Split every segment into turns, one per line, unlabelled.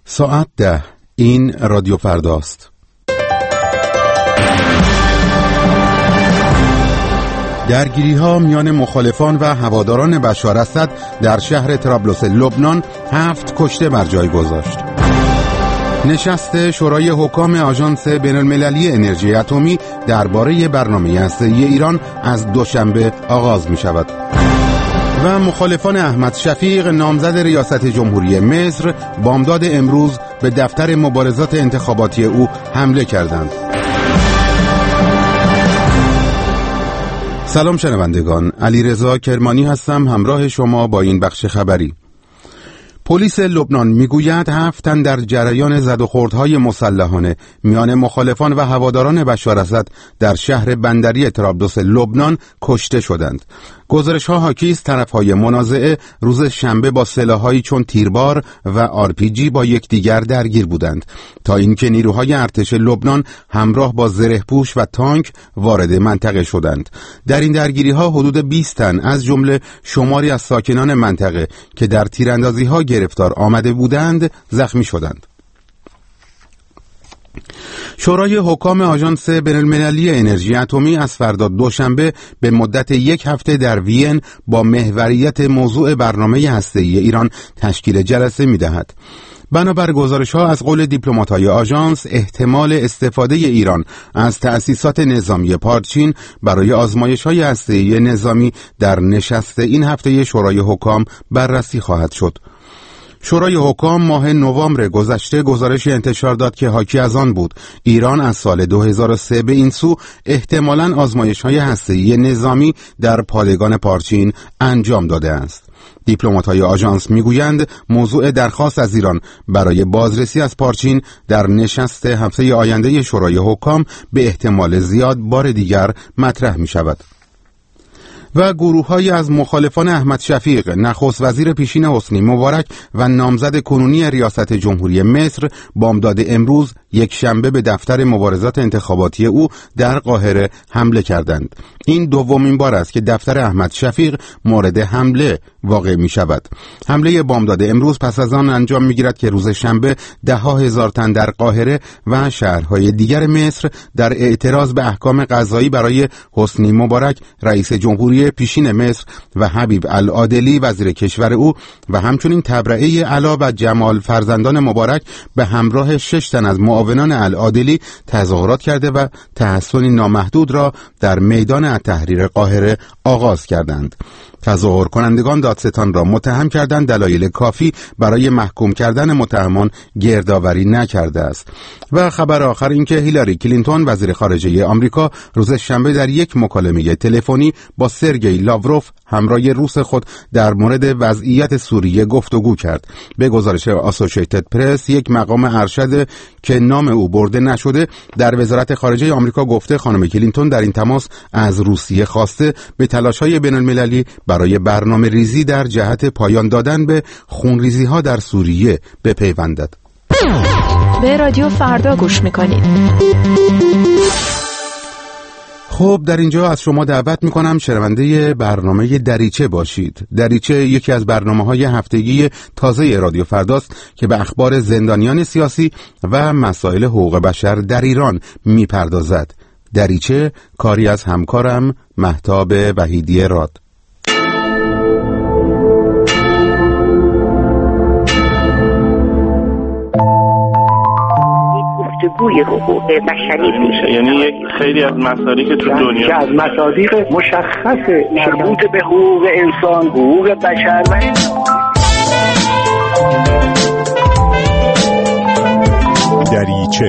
ساعت 10. این رادیو فرداست. درگیری‌ها میان مخالفان و هواداران بشار اسد در شهر طرابلس لبنان 7 کشته بر جای گذاشت. نشست شورای حکام آژانس بین‌المللی انرژی اتمی درباره برنامه هسته‌ای ایران از دوشنبه آغاز می‌شود. و مخالفان احمد شفیق نامزد ریاست جمهوری مصر بامداد امروز به دفتر مبارزات انتخاباتی او حمله کردند. سلام شنوندگان، علیرضا کرمانی هستم همراه شما با این بخش خبری. پلیس لبنان میگوید 7 تن در جریان زد و خوردهای مسلحانه میان مخالفان و هواداران بشار اسد در شهر بندری طرابلس لبنان کشته شدند. گزارش‌ها حاکی است طرف‌های منازعه روز شنبه با سلاح‌هایی چون تیربار و RPG با یکدیگر درگیر بودند تا اینکه نیروهای ارتش لبنان همراه با زره‌پوش و تانک وارد منطقه شدند. در این درگیری‌ها حدود 20 تن از جمله شماری از ساکنان منطقه که در تیراندازی‌ها گرفتار آمده بودند زخمی شدند. شورای حکام آژانس بین‌المللی انرژی اتمی از فردا دوشنبه به مدت 1 هفته در وین با محوریت موضوع برنامه هسته‌ای ایران تشکیل جلسه می‌دهد. بنابر گزارش‌ها از قول دیپلمات‌های آژانس احتمال استفاده ایران از تأسیسات نظامی پارچین برای آزمایش‌های هسته‌ای نظامی در نشست این هفته شورای حکام بررسی خواهد شد. شورای حکام ماه نوامبر گذشته گزارش انتشار داد که حاکی از آن بود ایران از سال 2003 به این سو احتمالاً آزمایش‌های هسته‌ای نظامی در پادگان پارچین انجام داده است. دیپلمات‌های آژانس میگویند موضوع درخواست از ایران برای بازرسی از پارچین در نشست هفته آینده شورای حکام به احتمال زیاد بار دیگر مطرح می‌شود. و گروه‌هایی از مخالفان احمد شفیق نخست وزیر پیشین حسنی مبارک و نامزد کنونی ریاست جمهوری مصر بامداد امروز یک شنبه به دفتر مبارزات انتخاباتی او در قاهره حمله کردند. این دومین بار است که دفتر احمد شفیق مورد حمله واقع می شود. حمله بامداد امروز پس از آن انجام می گیرد که روز شنبه 10,000 تن در قاهره و شهرهای دیگر مصر در اعتراض به احکام قضایی برای حسنی مبارک رئیس جمهوری پیشین مصر و حبیب العادلی وزیر کشور او و همچنین تبرئه علا و جمال فرزندان مبارک به همراه 6 تن از معاونان العادلی تظاهرات کرده و تحصن نامحدود را در میدان التحریر قاهره آغاز کردند. تظاهر کنندگان دادستان را متهم کردند دلایل کافی برای محکوم کردن متهمان گردآوری نکرده است. و خبر آخر این که هیلاری کلینتون وزیر خارجه آمریکا روز شنبه در یک مکالمه تلفنی با سرگئی لاوروف همراه روس خود در مورد وضعیت سوریه گفتگو کرد. به گزارش آسوشیتد پرس یک مقام ارشد که نام او برده نشده در وزارت خارجه آمریکا گفته خانم کلینتون در این تماس از روسیه خواسته به تلاش‌های بین‌المللی برای برنامه ریزی در جهت پایان دادن به خونریزی‌ها در سوریه بپیوندد.
به رادیو فردا گوش می‌کنید.
خب در اینجا از شما دعوت میکنم شنونده برنامه دریچه باشید. دریچه یکی از برنامه‌های هفتگی تازه رادیو فرداست که به اخبار زندانیان سیاسی و مسائل حقوق بشر در ایران میپردازد. دریچه کاری از همکارم مهتاب وحیدی راد.
گفتگوی حقوق بشری میشه،
یعنی یک خیلی از مصادیق که تو دنیا
از مصادیق مشخص
مربوط به حقوق انسان، حقوق بشر و
دریچه.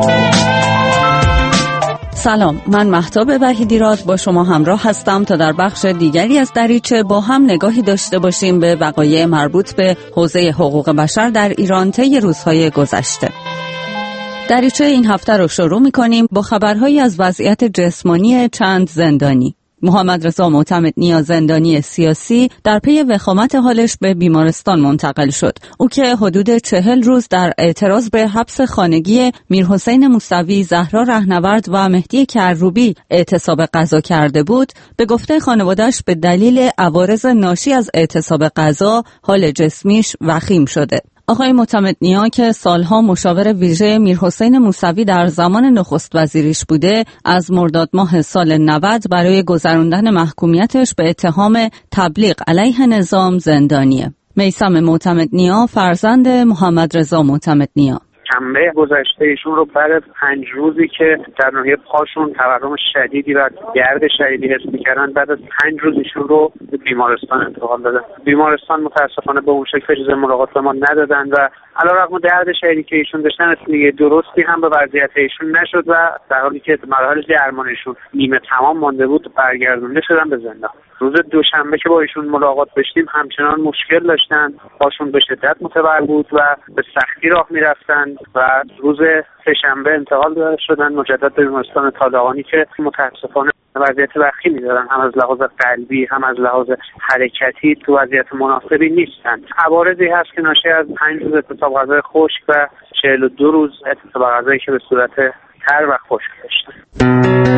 سلام، من مهتاب وحیدی راد با شما همراه هستم تا در بخش دیگری از دریچه با هم نگاهی داشته باشیم به وقایع مربوط به حوزه حقوق بشر در ایران طی روزهای گذشته. دریچه این هفته رو شروع می‌کنیم با خبرهایی از وضعیت جسمانی چند زندانی. محمد رضا معتمدنیا زندانی سیاسی در پی وخامت حالش به بیمارستان منتقل شد. او که حدود 40 روز در اعتراض به حبس خانگی میرحسین موسوی، زهرا رهنورد و مهدی کروبی اعتصاب غذا کرده بود، به گفته خانواده‌اش به دلیل عوارض ناشی از اعتصاب غذا حال جسمیش وخیم شده. آقای معتمدنیا که سالها مشاور ویژه میرحسین موسوی در زمان نخست وزیریش بوده، از مرداد ماه سال 90 برای گذراندن محکومیتش به اتهام تبلیغ علیه نظام زندانیه. میثم معتمدنیا فرزند محمد رضا معتمدنیا.
شنبه گذشته ایشون رو بعد از 5 روزی که در ناحیه پاشون تورم شدیدی و گرد شدیدی حس می‌کردن، بعد از 5 روز ایشون رو به بیمارستان انتقال دادن. بیمارستان متاسفانه به اون شکل اجازه ملاقات به ما ندادن و علیرغم درد شدیدی که ایشون داشتن رسیدگی درستی هم به وضعیت ایشون نشد و در حالی که مراحل درمانشون نیمه تمام مانده بود برگردونده شدن به زندان. روز دوشنبه که با ایشون ملاقات داشتیم همچنان مشکل داشتن، پاشون به شدت متور بود و به سختی راه میرفتن و روز سه‌شنبه انتقال شدن مجدد به بیمارستان طالقانی که متاسفانه وضعیت وخیمی دارن، هم از لحاظ قلبی هم از لحاظ حرکتی تو وضعیت مناسبی نیستن. عوارضی هست که ناشی از 5 روز اعتصاب غذای خشک و 42 روز اعتصاب غذایی که به صورت تر و خشک داشتن.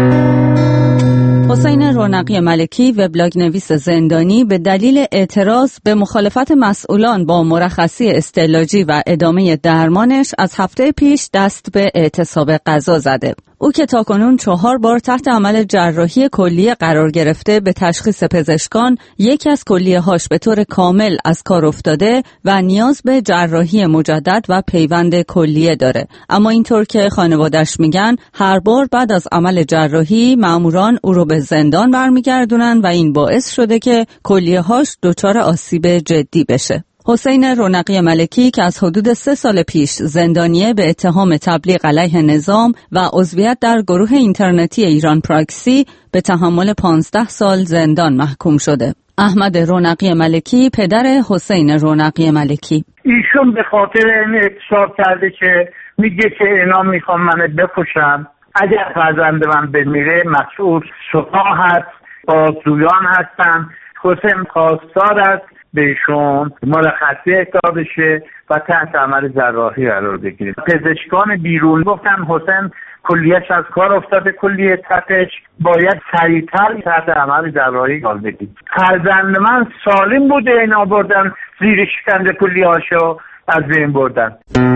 حسین رونقی ملکی وبلاگ نویس زندانی به دلیل اعتراض به مخالفت مسئولان با مرخصی استعلاجی و ادامه درمانش از هفته پیش دست به اعتصاب غذا زده. او که تاکنون 4 بار تحت عمل جراحی کلیه قرار گرفته به تشخیص پزشکان، یکی از کلیه‌هاش به طور کامل از کار افتاده و نیاز به جراحی مجدد و پیوند کلیه داره. اما اینطور که خانواده‌اش میگن، هر بار بعد از عمل جراحی ماموران او رو به زندان برمیگردونن و این باعث شده که کلیه‌هاش دچار آسیب جدی بشه. حسین رونقی ملکی که از حدود 3 سال پیش زندانیه به اتهام تبلیغ علیه نظام و عضویت در گروه اینترنتی ایران پراکسی به تحمل 15 سال زندان محکوم شده. احمد رونقی ملکی پدر حسین رونقی ملکی:
ایشون به خاطر این اعتصاب کرده که میگه که اینا میخوام منو بکشن، اگر فرزند من بمیره مسئول سپاه هست، بازجویان هستن. حسین خواستار است بهشون مرخصی اهدا بشه و تحت عمل جراحی قرار بگیره. پزشکان بیرون گفتن حسین کلیهش از کار افتاده، کلیه تحتش باید سریعتر تحت عمل جراحی قرار بگیره. فرزند من سالم بوده، اینا بردن زیر شکنجه کلیهاشو از بین بردن.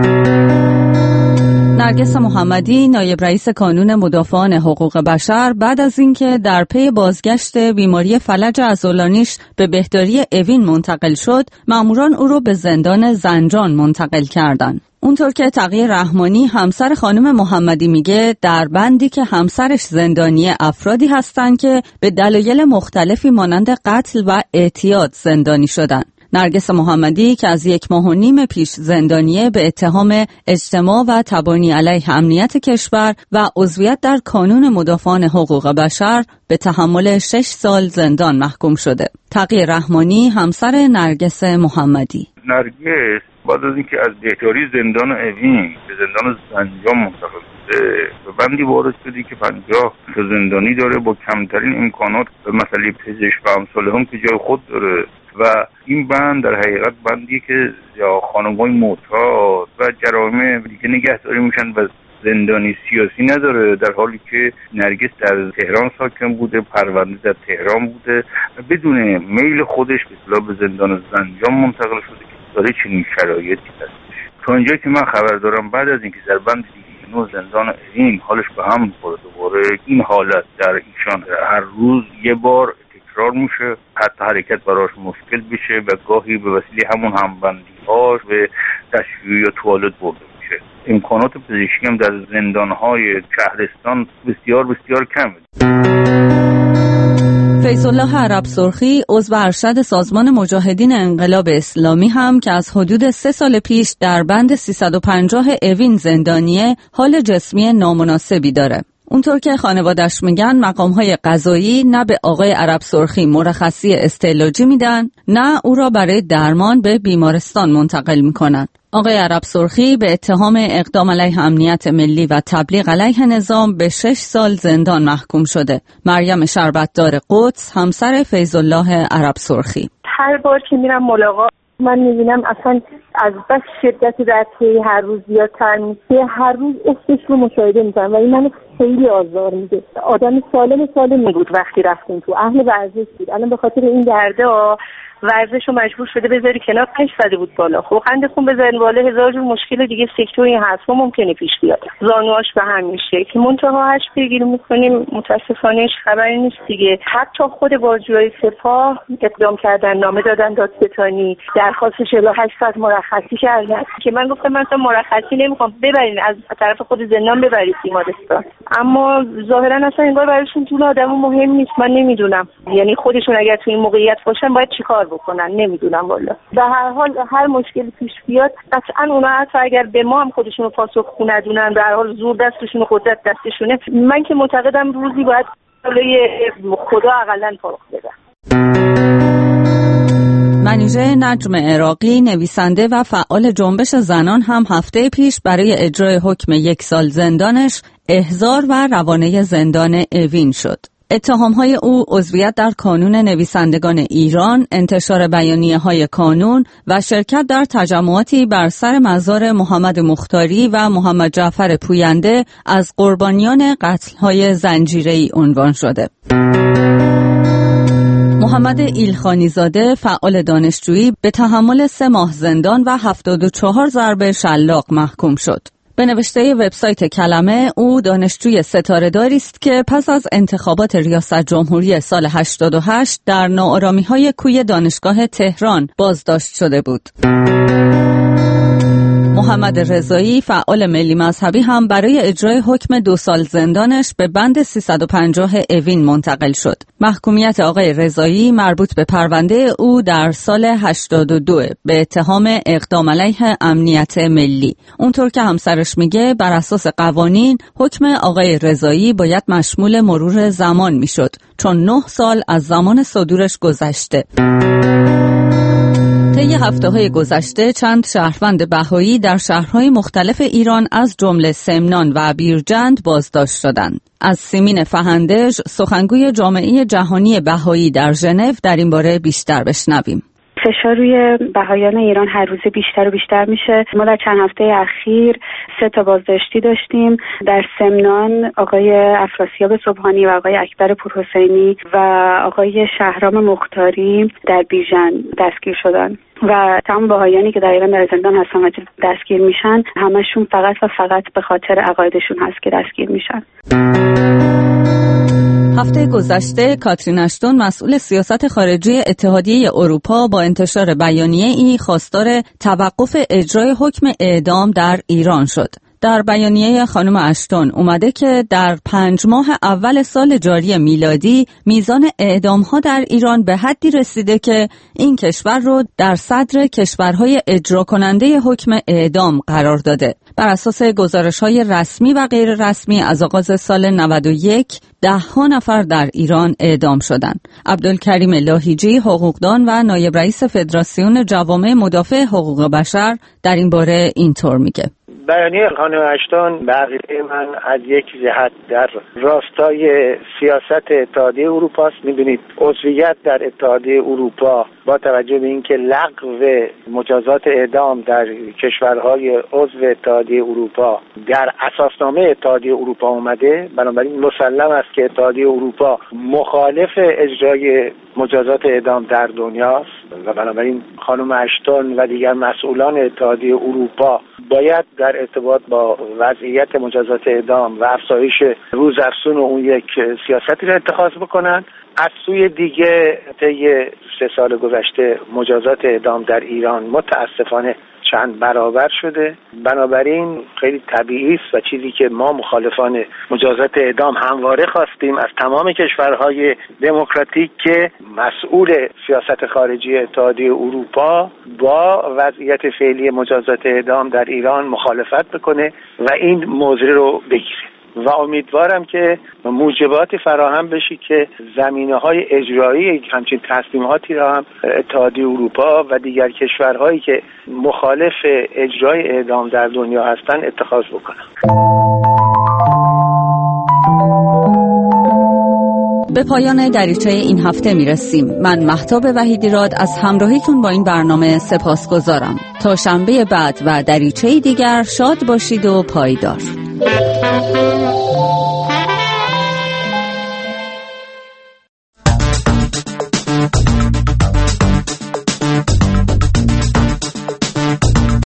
نرگس محمدی نایب رئیس کانون مدافعان حقوق بشر بعد از اینکه در پی بازگشت بیماری فلج عضلانیش به بهداری اوین منتقل شد، ماموران او رو به زندان زنجان منتقل کردند. اونطور که تقی رحمانی همسر خانم محمدی میگه، در بندی که همسرش زندانی افرادی هستند که به دلایل مختلفی مانند قتل و اعتیاد زندانی شدن. نرگس محمدی که از 1.5 ماه پیش زندانیه به اتهام اجتماع و تبانی علیه امنیت کشور و عضویت در کانون مدافعان حقوق بشر به تحمل 6 سال زندان محکوم شده. تقی رحمانی همسر نرگس محمدی:
نرگس بعد از اینکه از بهداری زندان اوین به زندان زنجان منتقل شده، به بندی وارد شدی که 50 زندانی داره با کمترین امکانات به مسئله پزشک و امثال هم که جای خود داره و این بند در حقیقت بندی که یا خانم‌های معتاد و جرایم دیگه نگهداری میشن و زندانی سیاسی نداره، در حالی که نرگس در تهران ساکن بوده، پرونده در تهران بوده و بدون میل خودش به اصطلاح به زندان زنجان منتقل شده که داره چنین شرایطی هستش. تا اینجا که من خبر دارم بعد از اینکه در بند دیگه زندان این حالش به هم می‌خوره، دوباره این حالت در ایشان هر روز یه بار تکرار میشه، حتی حرکت براش مشکل بشه و گاهی به وسیله همون همبندی‌هاش به دستشویی یا توالت برده میشه. امکانات پزشکی هم در زندان‌های شهرستان بسیار بسیار کمه.
فیض‌الله عرب سرخی عضو ارشد سازمان مجاهدین انقلاب اسلامی هم که از حدود 3 سال پیش در بند 350 اوین زندانیه، حال جسمی نامناسبی داره. اونطور که خانواده‌اش میگن، مقام‌های قضایی نه به آقای عرب سرخی مرخصی استعلاجی میدن، نه او را برای درمان به بیمارستان منتقل میکنن. آقای عرب سرخی به اتهام اقدام علیه امنیت ملی و تبلیغ علیه نظام به 6 سال زندان محکوم شده. مریم شربتدار قدس همسر فیض‌الله عرب سرخی:
هر بار که میرم ملاقات من میبینم اصلا از بس شدت درد هر روز زیادتر میشه، هر روز افسش رو مشاهده میکنم و این منو خیلی آزار میده. آدم سالم بود وقتی رفتیم تو، اهل ورزش بود، الان به خاطر این درده ورزش رو مجبور شده بذاری کنار، 5 زده بود بالا. خب قند خون بزنین بالا، هزار جور مشکل دیگه سکته و این حرفا ممکنه پیش بیاد. زانواش به همین شکل. منتها هش بگیریم میکنیم، متاسفانه خبری نیست دیگه. حتی خود بازجوهای سپاه اقدام کردن، نامه دادن دادستانی، درخواست 48 ساعت مرخصی کردن که من گفتم من اصلا مرخصی نمیخوام، ببرین از طرف خود زندان ببرید بیمارستان. اما ظاهرا اصلا انگار براشون جون آدمو مهم نیست. من نمیدونم یعنی خودشون اگر تو این موقعیت باشن باید چیکار بکنن، نمیدونم والا. به هر حال هر مشکلی پیش بیاد قطعا اونا حتی اگر به ما هم خودشون رو پاسخگو ندونن، به هر حال زور دستشون و قدرت دستشونه. من که معتقدم روزی باید جلوی خدا حداقل فاروق بدن.
منیژه نجم عراقی، نویسنده و فعال جنبش زنان، هم هفته پیش برای اجرای حکم 1 سال زندانش احضار و روانه زندان اوین شد. اتهام‌های او عضویت در کانون نویسندگان ایران، انتشار بیانیه‌های کانون و شرکت در تجمعاتی بر سر مزار محمد مختاری و محمد جعفر پوینده از قربانیان قتل‌های زنجیره‌ای عنوان شده. محمد ایلخانی زاده، فعال دانشجویی، به تحمل 3 ماه زندان و 74 ضرب شلاق محکوم شد. به نوشته وبسایت کلمه، او دانشجوی ستاره‌داری است که پس از انتخابات ریاست جمهوری سال 88 در ناآرامی‌های کوی دانشگاه تهران بازداشت شده بود. محمد رضایی، فعال ملی مذهبی، هم برای اجرای حکم 2 سال زندانش به بند 350 اوین منتقل شد. محکومیت آقای رضایی مربوط به پرونده او در سال 82 به اتهام اقدام علیه امنیت ملی. اونطور که همسرش میگه، بر اساس قوانین حکم آقای رضایی باید مشمول مرور زمان میشد، چون 9 سال از زمان صدورش گذشته. طی هفته‌های گذشته چند شهروند بهایی در شهرهای مختلف ایران از جمله سمنان و بیرجند بازداشت شدند. از سیمین فهندج، سخنگوی جامعه جهانی بهایی در ژنو، در این باره بیشتر بشنویم.
فشار روی بهایان ایران هر روز بیشتر و بیشتر میشه. ما در چند هفته اخیر 3 تا بازداشتی داشتیم. در سمنان آقای افراسیاب صبحانی و آقای اکبر پورحسینی و آقای شهرام مختاری در بیژن دستگیر شدن و تمام بهایانی که در ایران در زندان هستن و دستگیر میشن، همشون فقط و فقط به خاطر عقایدشون هست که دستگیر میشن.
هفته گذشته کاترین اشتون، مسئول سیاست خارجی اتحادیه اروپا، با انتشار بیانیه‌ای خواستار توقف اجرای حکم اعدام در ایران شد. در بیانیه خانم اشتون اومده که در 5 ماه اول سال جاری میلادی میزان اعدام‌ها در ایران به حدی رسیده که این کشور رو در صدر کشورهای اجرا کننده حکم اعدام قرار داده. بر اساس گزارش‌های رسمی و غیر رسمی از آغاز سال 91 10 نفر در ایران اعدام شدند. عبدالکریم لاهیجی، حقوقدان و نایب رئیس فدراسیون جوامع مدافع حقوق بشر، در این باره اینطور میگه:
بیانیه خانم اشتون به عقیده من از یک جهت در راستای سیاست اتحادیه اروپا است. می‌دونید عضویت در اتحادیه اروپا با توجه به اینکه لغو مجازات اعدام در کشورهای عضو اتحادیه اروپا در اساسنامه اتحادیه اروپا اومده، بنابراین مسلم است که اتحادیه اروپا مخالف اجرای مجازات اعدام در دنیاست و بنابراین خانم اشتون و دیگر مسئولان اتحادیه اروپا باید در ارتباط با وضعیت مجازات اعدام و افزایش روزافزون اون یک سیاستی را اتخاذ بکنند. از سوی دیگه طی 3 سال گذشته مجازات اعدام در ایران متاسفانه چند برابر شده. بنابراین خیلی طبیعی است و چیزی که ما مخالفان مجازات اعدام همواره خواستیم از تمام کشورهای دموکراتیک که مسئول سیاست خارجی اتحادیه اروپا با وضعیت فعلی مجازات اعدام در ایران مخالفت بکنه و این موضوع رو بگیره و امیدوارم که موجباتی فراهم بشه که زمینه‌های اجرایی همچین تصمیماتی را هم اتحادیه اروپا و دیگر کشورهایی که مخالف اجرای اعدام در دنیا هستن اتخاذ بکنن.
به پایان دریچه این هفته میرسیم. من مهتاب وحیدیراد از همراهیتون با این برنامه سپاسگزارم. تا شنبه بعد و دریچه دیگر شاد باشید و پایدار.